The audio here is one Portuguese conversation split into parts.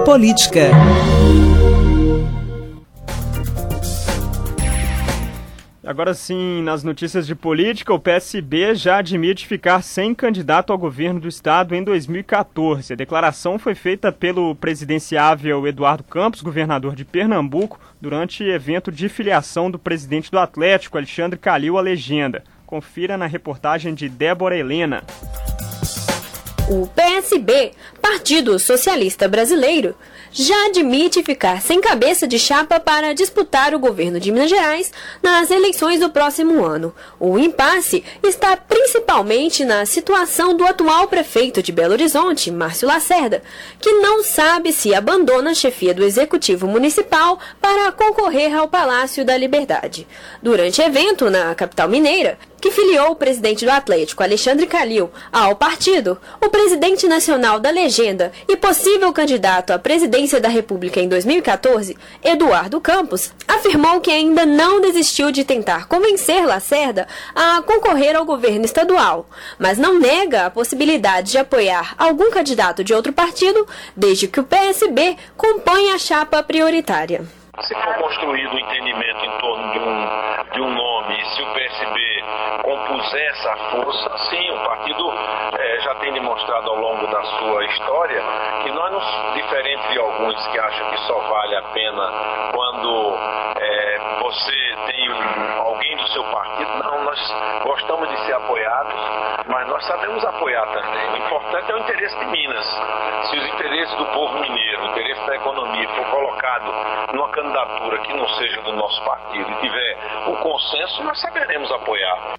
Política. Agora sim, nas notícias de política, o PSB já admite ficar sem candidato ao governo do estado em 2014. A declaração foi feita pelo presidenciável Eduardo Campos, governador de Pernambuco, durante evento de filiação do presidente do Atlético, Alexandre Calil, à legenda. Confira na reportagem de Débora Helena. O PSB, Partido Socialista Brasileiro, já admite ficar sem cabeça de chapa para disputar o governo de Minas Gerais nas eleições do próximo ano. O impasse está principalmente na situação do atual prefeito de Belo Horizonte, Márcio Lacerda, que não sabe se abandona a chefia do Executivo Municipal para concorrer ao Palácio da Liberdade. Durante evento na capital mineira, que filiou o presidente do Atlético, Alexandre Calil, ao partido, o presidente nacional da legenda e possível candidato à presidência da República em 2014, Eduardo Campos, afirmou que ainda não desistiu de tentar convencer Lacerda a concorrer ao governo estadual, mas não nega a possibilidade de apoiar algum candidato de outro partido, desde que o PSB compõe a chapa prioritária. Se for construído um entendimento em torno de um nome, se o PSB compuser essa força, sim, o partido já tem demonstrado ao longo da sua história que nós, diferente de alguns que acham que só vale a pena quando você tem alguém do seu partido, não, nós gostamos de ser apoiados, mas nós sabemos apoiar também. O importante é o interesse de Minas. Se os interesses do povo mineiro, o interesse da economia for colocado numa candidatura que não seja do nosso partido e tiver o consenso, nós saberemos apoiar.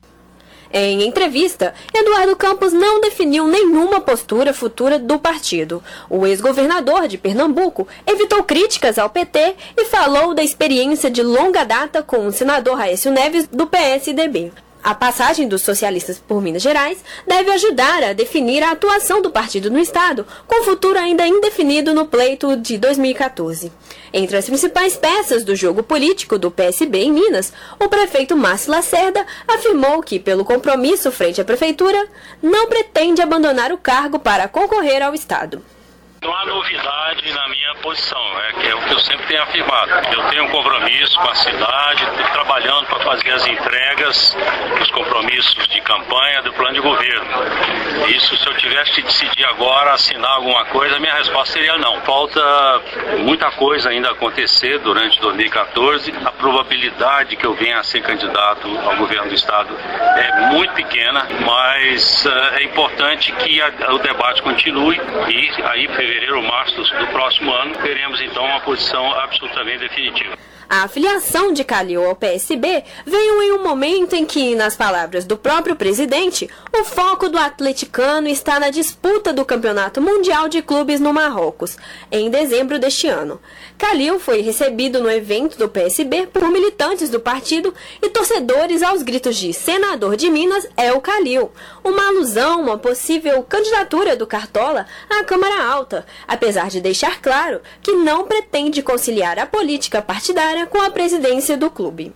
Em entrevista, Eduardo Campos não definiu nenhuma postura futura do partido. O ex-governador de Pernambuco evitou críticas ao PT e falou da experiência de longa data com o senador Aécio Neves, do PSDB. A passagem dos socialistas por Minas Gerais deve ajudar a definir a atuação do partido no estado, com futuro ainda indefinido no pleito de 2014. Entre as principais peças do jogo político do PSB em Minas, o prefeito Márcio Lacerda afirmou que, pelo compromisso frente à prefeitura, não pretende abandonar o cargo para concorrer ao estado. Não há novidade na minha posição, que é o que eu sempre tenho afirmado. Eu tenho um compromisso com a cidade, trabalhando para fazer as entregas dos compromissos de campanha do plano de governo. Isso, se eu tivesse que decidir agora, assinar alguma coisa, a minha resposta seria não. Falta muita coisa ainda acontecer durante 2014. A probabilidade que eu venha a ser candidato ao governo do estado é muito pequena, mas é importante que o debate continue e aí, fevereiro ou março do próximo ano, teremos então uma posição absolutamente definitiva. A filiação de Calil ao PSB veio em um momento em que, nas palavras do próprio presidente, o foco do atleticano está na disputa do Campeonato Mundial de Clubes no Marrocos, em dezembro deste ano. Calil foi recebido no evento do PSB por militantes do partido e torcedores aos gritos de "Senador de Minas é o Calil", uma alusão a uma possível candidatura do Cartola à Câmara Alta, apesar de deixar claro que não pretende conciliar a política partidária com a presidência do clube.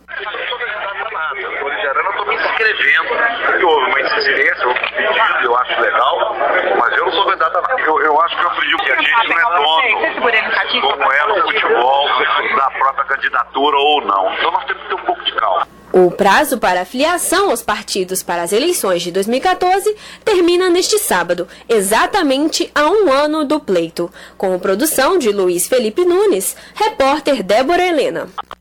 Eu estou me inscrevendo, porque houve uma incidência, houve um pedido, eu acho legal, mas eu não sou candidato a nada. Eu acho que eu aprendi que a gente não é dono, como é no futebol, da própria candidatura ou não. Então nós temos que ter um pouco de calma. O prazo para a filiação aos partidos para as eleições de 2014 termina neste sábado, exatamente há um ano do pleito. Com produção de Luiz Felipe Nunes, repórter Débora Helena.